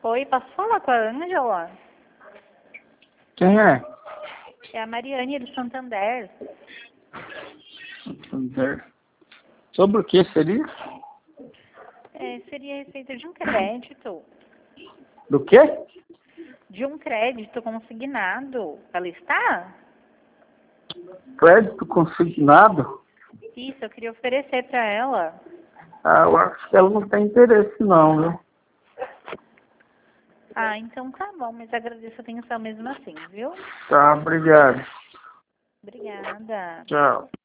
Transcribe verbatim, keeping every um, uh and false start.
Oi, posso falar com a Ângela? Quem é? É a Mariane do Santander. Santander. Sobre o que seria? É, seria a respeito de um crédito. Do quê? De um crédito consignado. Ela está? Crédito consignado? Isso, eu queria oferecer para ela. Ah, eu acho que ela não tem interesse não, viu? Ah, então tá bom, mas agradeço a atenção mesmo assim, viu? Tá, obrigado. Obrigada. Tchau.